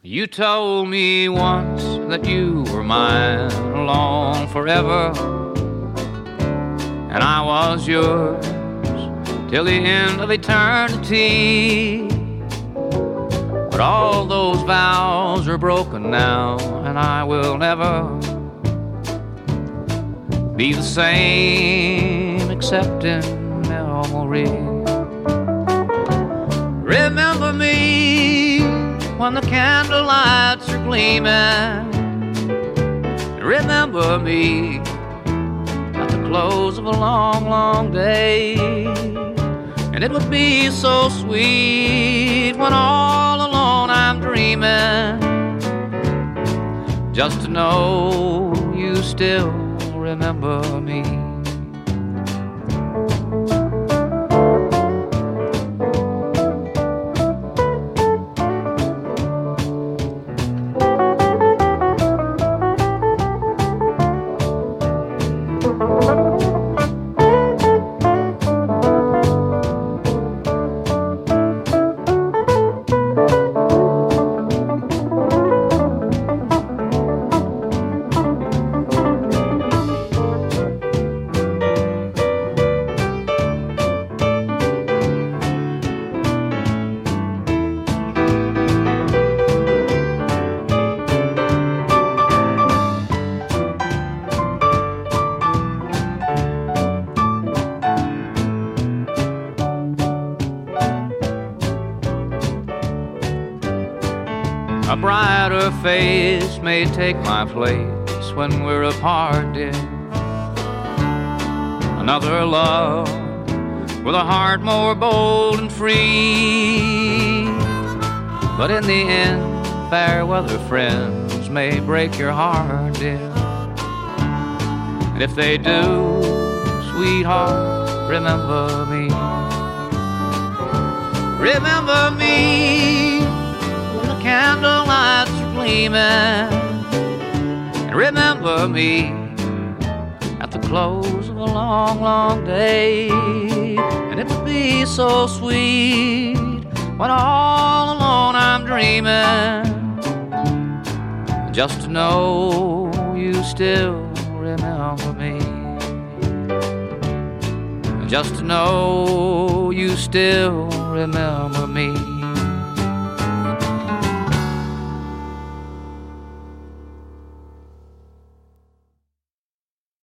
You told me once that you were mine alone forever, and I was yours till the end of eternity. But all those vows are broken now, and I will never be the same except in memory. Remember me when the candle lights are gleaming. Remember me at the close of a long, long day. And it would be so sweet when all alone I'm dreaming, just to know you still remember me. A brighter face may take my place when we're apart, dear. Another love with a heart more bold and free. But in the end, fair weather friends may break your heart, dear. And if they do, sweetheart, remember me. Remember me, candle lights are gleaming. And remember me at the close of a long, long day. And it would be so sweet when all alone I'm dreaming, just to know you still remember me. Just to know you still remember me.